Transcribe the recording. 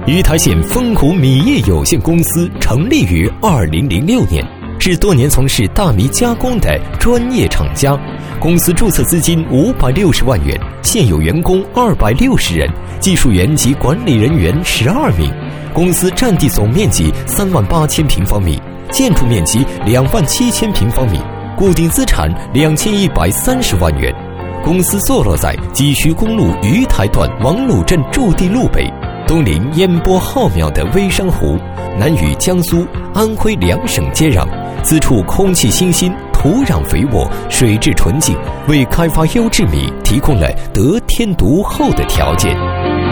鱼台县丰湖米业有限公司成立于2006年，是多年从事大米加工的专业厂家。公司注册资金560万元，现有员工260人，技术员及管理人员12名。公司占地总面积38000平方米，建筑面积27000平方米，固定资产2130万元。公司坐落在济徐公路鱼台段王鲁镇驻地路北，东临烟波浩渺的微山湖，南与江苏、安徽2省接壤。此处空气清新，土壤肥沃，水质纯净，为开发优质米提供了得天独厚的条件。